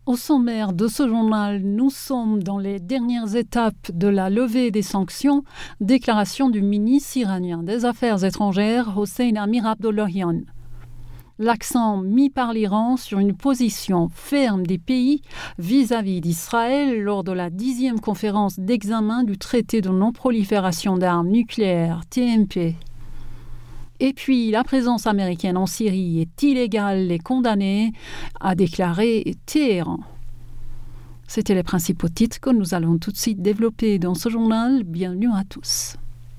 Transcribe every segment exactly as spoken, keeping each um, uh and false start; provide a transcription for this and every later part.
Au sommaire de ce journal, nous sommes dans les dernières étapes de la levée des sanctions. Déclaration du ministre iranien des Affaires étrangères, Hossein Amir-Abdollahian. L'accent mis par l'Iran sur une position ferme des pays vis-à-vis d'Israël lors de la dixième conférence d'examen du traité de non-prolifération d'armes nucléaires, T N P. Et puis, la présence américaine en Syrie est illégale et condamnée, a déclaré Téhéran. C'étaient les principaux titres que nous allons tout de suite développer dans ce journal. Bienvenue à tous.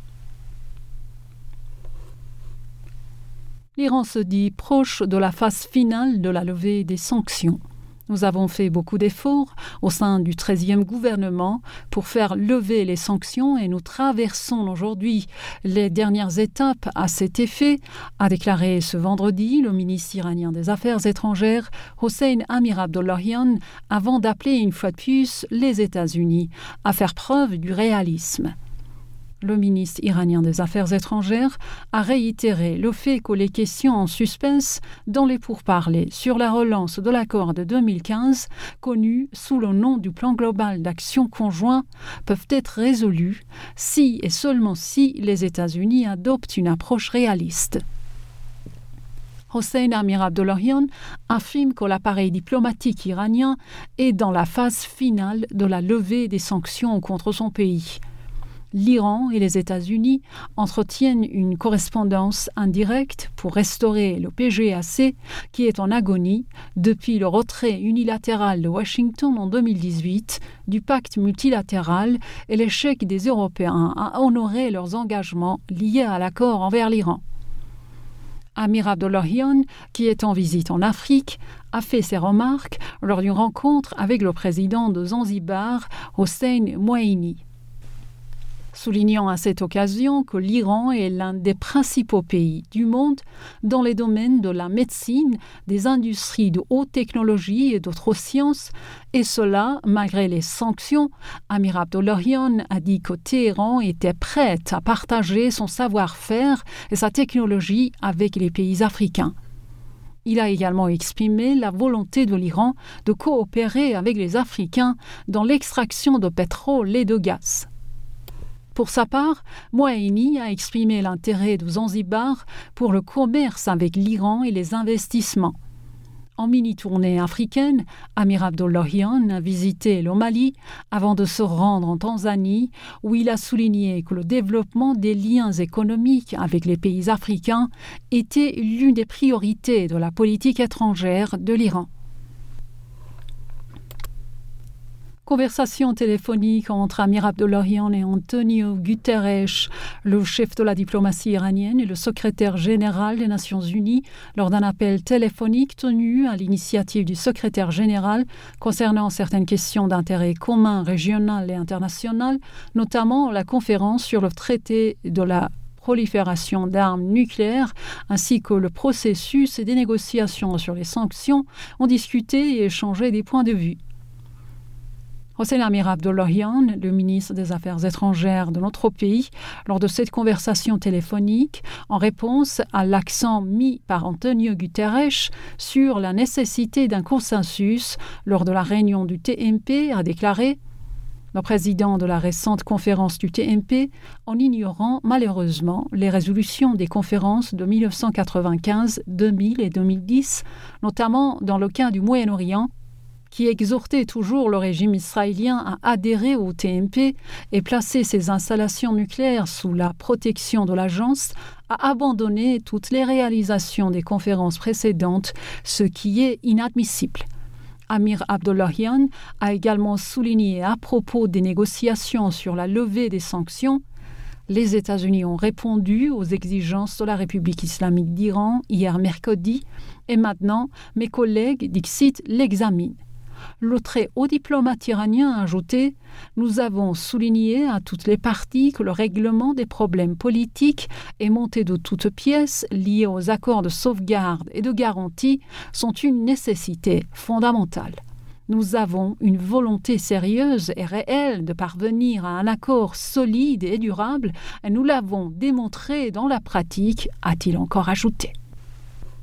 L'Iran se dit proche de la phase finale de la levée des sanctions. Nous avons fait beaucoup d'efforts au sein du treizième gouvernement pour faire lever les sanctions et nous traversons aujourd'hui les dernières étapes à cet effet, a déclaré ce vendredi le ministre iranien des Affaires étrangères Hossein Amir-Abdollahian avant d'appeler une fois de plus les États-Unis à faire preuve du réalisme. Le ministre iranien des Affaires étrangères a réitéré le fait que les questions en suspens dans les pourparlers sur la relance de l'accord de deux mille quinze, connu sous le nom du plan global d'action conjoint, peuvent être résolues si et seulement si les États-Unis adoptent une approche réaliste. Hossein Amir-Abdollahian affirme que l'appareil diplomatique iranien est dans la phase finale de la levée des sanctions contre son pays. L'Iran et les États-Unis entretiennent une correspondance indirecte pour restaurer le P G A C qui est en agonie depuis le retrait unilatéral de Washington en deux mille dix-huit du pacte multilatéral et l'échec des Européens à honorer leurs engagements liés à l'accord envers l'Iran. Amir Abdollahian, qui est en visite en Afrique, a fait ses remarques lors d'une rencontre avec le président de Zanzibar, Hossein Mouaini. Soulignant à cette occasion que l'Iran est l'un des principaux pays du monde dans les domaines de la médecine, des industries de haute technologie et d'autres sciences, et cela malgré les sanctions. Amir Abdollahian a dit que Téhéran était prête à partager son savoir-faire et sa technologie avec les pays africains. Il a également exprimé la volonté de l'Iran de coopérer avec les Africains dans l'extraction de pétrole et de gaz. Pour sa part, Mouaini a exprimé l'intérêt de Zanzibar pour le commerce avec l'Iran et les investissements. En mini-tournée africaine, Amir Abdollahian a visité le Mali avant de se rendre en Tanzanie, où il a souligné que le développement des liens économiques avec les pays africains était l'une des priorités de la politique étrangère de l'Iran. Conversation téléphonique entre Amir Abdollahian et Antonio Guterres, le chef de la diplomatie iranienne et le secrétaire général des Nations Unies, lors d'un appel téléphonique tenu à l'initiative du secrétaire général concernant certaines questions d'intérêt commun régional et international, notamment la conférence sur le traité de la prolifération d'armes nucléaires ainsi que le processus et des négociations sur les sanctions, ont discuté et échangé des points de vue. Hossein Amir Abdollahian, le ministre des Affaires étrangères de notre pays, lors de cette conversation téléphonique, en réponse à l'accent mis par Antonio Guterres sur la nécessité d'un consensus lors de la réunion du T N P, a déclaré le président de la récente conférence du T N P, en ignorant malheureusement les résolutions des conférences de dix-neuf cent quatre-vingt-quinze, deux mille et deux mille dix, notamment dans le cas du Moyen-Orient, qui exhortait toujours le régime israélien à adhérer au T N P et placer ses installations nucléaires sous la protection de l'agence, a abandonné toutes les réalisations des conférences précédentes, ce qui est inadmissible. Amir Abdollahian a également souligné à propos des négociations sur la levée des sanctions. Les États-Unis ont répondu aux exigences de la République islamique d'Iran hier mercredi et maintenant mes collègues d'Ixit l'examinent. Le très haut diplomate iranien a ajouté « Nous avons souligné à toutes les parties que le règlement des problèmes politiques et monté de toutes pièces liés aux accords de sauvegarde et de garantie sont une nécessité fondamentale. Nous avons une volonté sérieuse et réelle de parvenir à un accord solide et durable et nous l'avons démontré dans la pratique », a-t-il encore ajouté.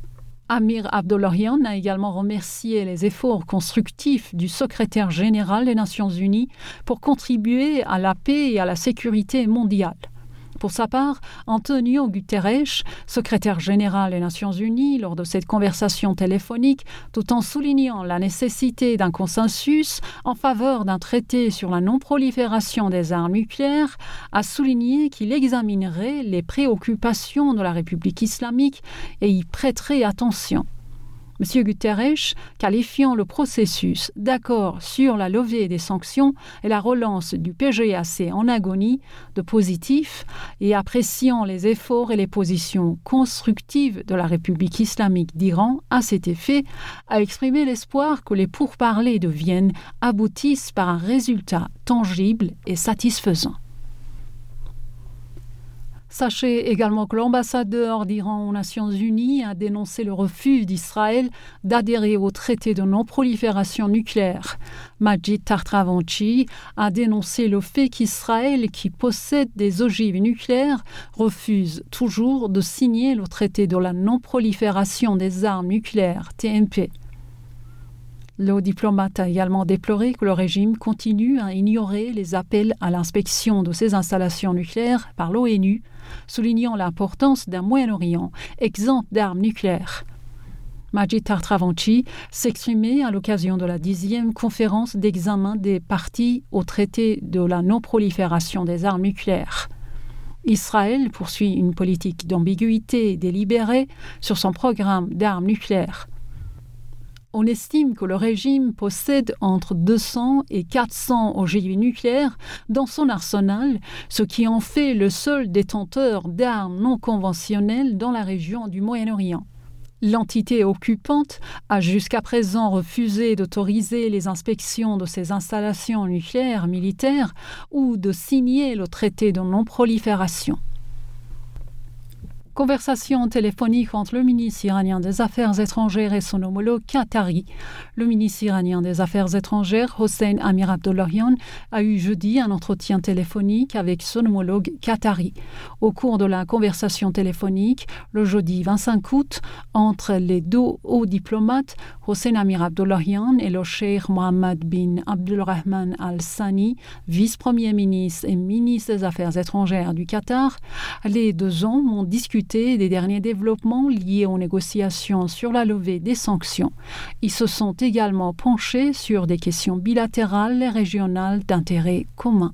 Amir Abdollahian a également remercié les efforts constructifs du secrétaire général des Nations Unies pour contribuer à la paix et à la sécurité mondiale. Pour sa part, Antonio Guterres, secrétaire général des Nations Unies, lors de cette conversation téléphonique, tout en soulignant la nécessité d'un consensus en faveur d'un traité sur la non-prolifération des armes nucléaires, a souligné qu'il examinerait les préoccupations de la République islamique et y prêterait attention. M. Guterres, qualifiant le processus d'accord sur la levée des sanctions et la relance du P G A C en agonie de positif et appréciant les efforts et les positions constructives de la République islamique d'Iran à cet effet, a exprimé l'espoir que les pourparlers de Vienne aboutissent par un résultat tangible et satisfaisant. Sachez également que l'ambassadeur d'Iran aux Nations Unies a dénoncé le refus d'Israël d'adhérer au traité de non-prolifération nucléaire. Majid Tartravanchi a dénoncé le fait qu'Israël, qui possède des ogives nucléaires, refuse toujours de signer le traité de la non-prolifération des armes nucléaires, T N P. Le diplomate a également déploré que le régime continue à ignorer les appels à l'inspection de ces installations nucléaires par l'ONU, soulignant l'importance d'un Moyen-Orient exempt d'armes nucléaires. Majid Tartravanchi s'exprimait à l'occasion de la dixième conférence d'examen des parties au traité de la non-prolifération des armes nucléaires. Israël poursuit une politique d'ambiguïté délibérée sur son programme d'armes nucléaires. On estime que le régime possède entre deux cents et quatre cents ogives nucléaires dans son arsenal, ce qui en fait le seul détenteur d'armes non conventionnelles dans la région du Moyen-Orient. L'entité occupante a jusqu'à présent refusé d'autoriser les inspections de ces installations nucléaires militaires ou de signer le traité de non-prolifération. Conversation téléphonique entre le ministre iranien des Affaires étrangères et son homologue qatari. Le ministre iranien des Affaires étrangères, Hossein Amir Abdollahian, a eu jeudi un entretien téléphonique avec son homologue qatari. Au cours de la conversation téléphonique, le jeudi vingt-cinq août, entre les deux hauts diplomates, Hossein Amir Abdollahian et le cheikh Mohammed bin Abdulrahman al-Thani, vice-premier ministre et ministre des Affaires étrangères du Qatar, les deux hommes ont discuté des derniers développements liés aux négociations sur la levée des sanctions. Ils se sont également penchés sur des questions bilatérales et régionales d'intérêt commun.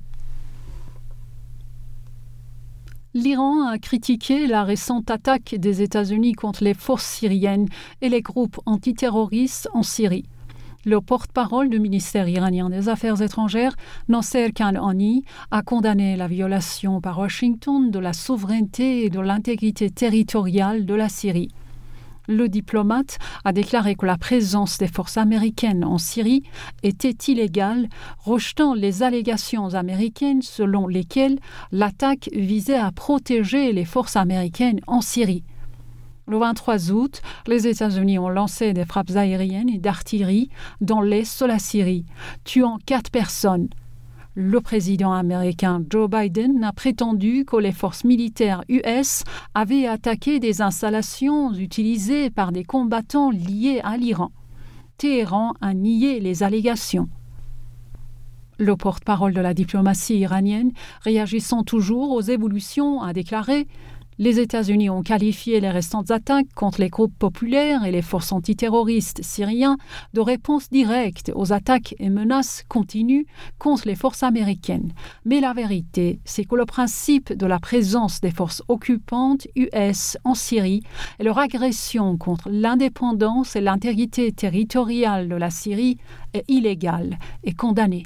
L'Iran a critiqué la récente attaque des États-Unis contre les forces syriennes et les groupes antiterroristes en Syrie. Le porte-parole du ministère iranien des Affaires étrangères, Nasser Kanani, a condamné la violation par Washington de la souveraineté et de l'intégrité territoriale de la Syrie. Le diplomate a déclaré que la présence des forces américaines en Syrie était illégale, rejetant les allégations américaines selon lesquelles l'attaque visait à protéger les forces américaines en Syrie. Le vingt-trois août, les États-Unis ont lancé des frappes aériennes et d'artillerie dans l'est de la Syrie, tuant quatre personnes. Le président américain Joe Biden a prétendu que les forces militaires U S avaient attaqué des installations utilisées par des combattants liés à l'Iran. Téhéran a nié les allégations. Le porte-parole de la diplomatie iranienne, réagissant toujours aux évolutions, a déclaré « Les États-Unis ont qualifié les restantes attaques contre les groupes populaires et les forces antiterroristes syriens de réponses directes aux attaques et menaces continues contre les forces américaines. Mais la vérité, c'est que le principe de la présence des forces occupantes U S en Syrie et leur agression contre l'indépendance et l'intégrité territoriale de la Syrie est illégal et condamné.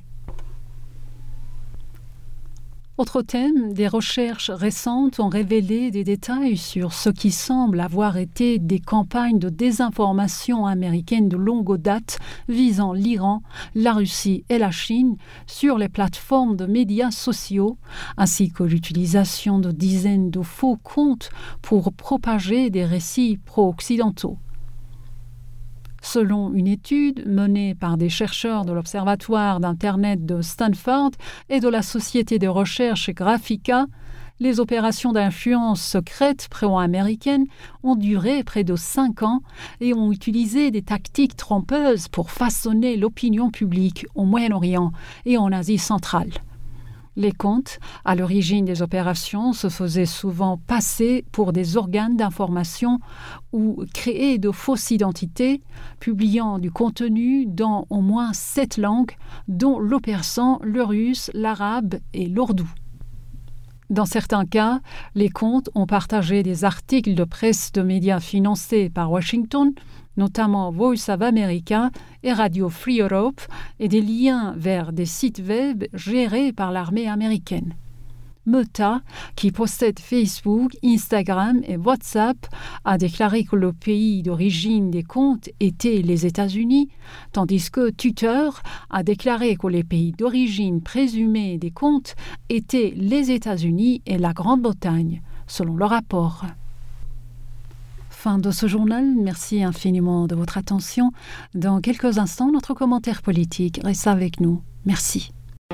Autre thème, des recherches récentes ont révélé des détails sur ce qui semble avoir été des campagnes de désinformation américaines de longue date visant l'Iran, la Russie et la Chine sur les plateformes de médias sociaux, ainsi que l'utilisation de dizaines de faux comptes pour propager des récits pro-occidentaux. Selon une étude menée par des chercheurs de l'Observatoire d'Internet de Stanford et de la société de recherche Graphica, Les opérations d'influence secrète pro-américaines ont duré près de cinq ans et ont utilisé des tactiques trompeuses pour façonner l'opinion publique au Moyen-Orient et en Asie centrale. Les comptes, à l'origine des opérations, se faisaient souvent passer pour des organes d'information ou créaient de fausses identités, publiant du contenu dans au moins sept langues, dont le persan, le russe, l'arabe et l'ourdou. Dans certains cas, les comptes ont partagé des articles de presse de médias financés par Washington, notamment Voice of America et Radio Free Europe, et des liens vers des sites web gérés par l'armée américaine. Meta, qui possède Facebook, Instagram et WhatsApp, a déclaré que le pays d'origine des comptes était les États-Unis, tandis que Twitter a déclaré que les pays d'origine présumés des comptes étaient les États-Unis et la Grande-Bretagne, selon le rapport. Fin de ce journal, merci infiniment de votre attention. Dans quelques instants, notre commentaire politique. Restez avec nous. Merci.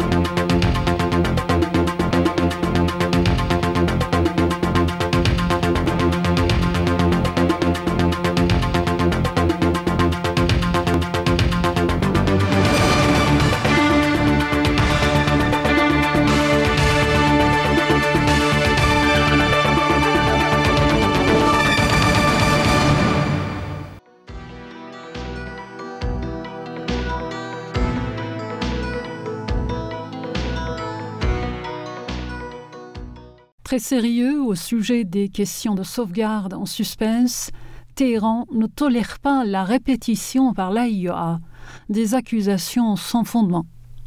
Très sérieux au sujet des questions de sauvegarde en suspense, Téhéran ne tolère pas la répétition par l'A I E A des accusations sans fondement.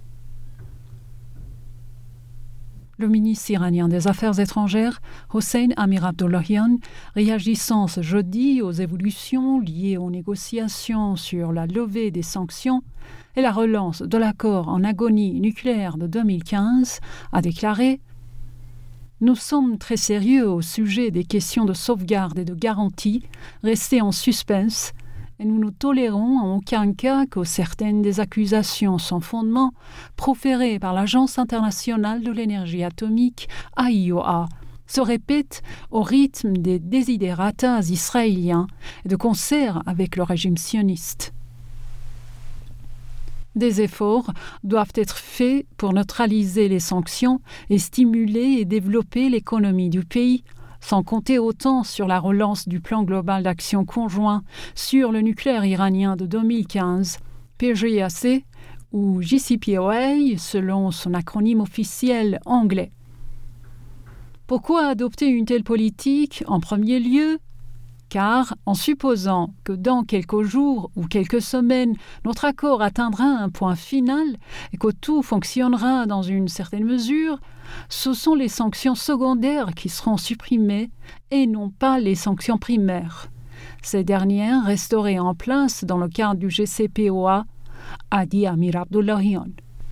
Le ministre iranien des Affaires étrangères, Hossein Amir-Abdollahian, réagissant ce jeudi aux évolutions liées aux négociations sur la levée des sanctions et la relance de l'accord en agonie nucléaire de deux mille quinze, a déclaré « Nous sommes très sérieux au sujet des questions de sauvegarde et de garantie restées en suspense et nous ne tolérons en aucun cas que certaines des accusations sans fondement proférées par l'Agence internationale de l'énergie atomique, A I E A, se répètent au rythme des desiderata israéliens et de concert avec le régime sioniste. Des efforts doivent être faits pour neutraliser les sanctions et stimuler et développer l'économie du pays, sans compter autant sur la relance du plan global d'action conjoint sur le nucléaire iranien de deux mille quinze, P G A C, ou J C P O A selon son acronyme officiel anglais. Pourquoi adopter une telle politique en premier lieu ? Car, en supposant que dans quelques jours ou quelques semaines, notre accord atteindra un point final et que tout fonctionnera dans une certaine mesure, ce sont les sanctions secondaires qui seront supprimées et non pas les sanctions primaires. Ces dernières resteraient en place dans le cadre du J C P O A, a dit Amir Abdollahian.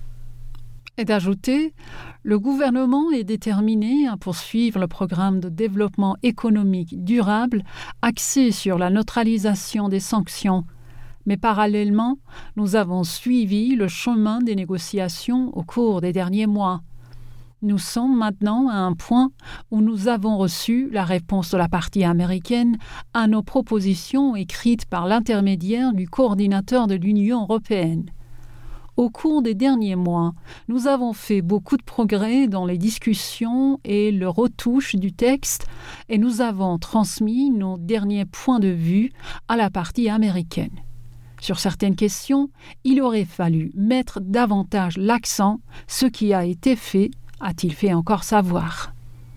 Et d'ajouter, le gouvernement est déterminé à poursuivre le programme de développement économique durable axé sur la neutralisation des sanctions. Mais parallèlement, nous avons suivi le chemin des négociations au cours des derniers mois. Nous sommes maintenant à un point où nous avons reçu la réponse de la partie américaine à nos propositions écrites par l'intermédiaire du coordinateur de l'Union européenne. Au cours des derniers mois, nous avons fait beaucoup de progrès dans les discussions et le retouche du texte et nous avons transmis nos derniers points de vue à la partie américaine. Sur certaines questions, il aurait fallu mettre davantage l'accent, ce qui a été fait, a-t-il fait encore savoir.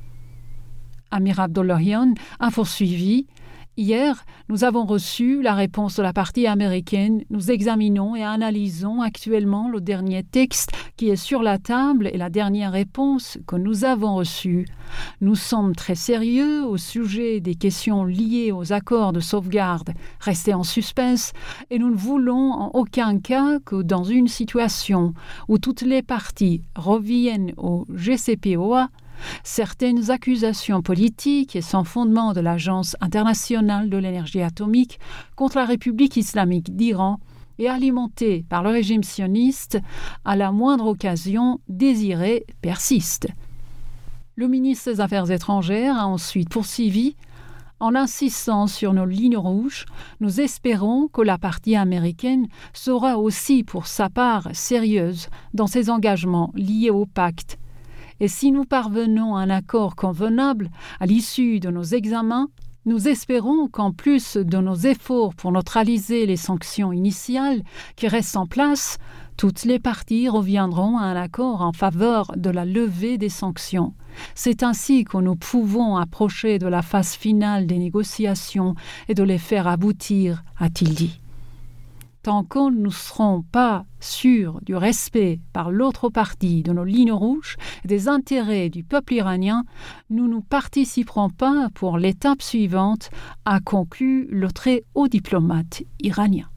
Amir Abdollahian a poursuivi. Hier, nous avons reçu la réponse de la partie américaine. Nous examinons et analysons actuellement le dernier texte qui est sur la table et la dernière réponse que nous avons reçue. Nous sommes très sérieux au sujet des questions liées aux accords de sauvegarde restés en suspense et nous ne voulons en aucun cas que dans une situation où toutes les parties reviennent au J C P O A, certaines accusations politiques et sans fondement de l'Agence internationale de l'énergie atomique contre la République islamique d'Iran et alimentées par le régime sioniste, à la moindre occasion désirée, persistent. Le ministre des Affaires étrangères a ensuite poursuivi en insistant sur nos lignes rouges. Nous espérons que la partie américaine sera aussi pour sa part sérieuse dans ses engagements liés au pacte. Et si nous parvenons à un accord convenable à l'issue de nos examens, nous espérons qu'en plus de nos efforts pour neutraliser les sanctions initiales qui restent en place, toutes les parties reviendront à un accord en faveur de la levée des sanctions. C'est ainsi que nous pouvons approcher de la phase finale des négociations et de les faire aboutir, a-t-il dit. Tant que nous ne serons pas sûrs du respect par l'autre partie de nos lignes rouges et des intérêts du peuple iranien, nous ne participerons pas pour l'étape suivante, a conclu le très haut diplomate iranien.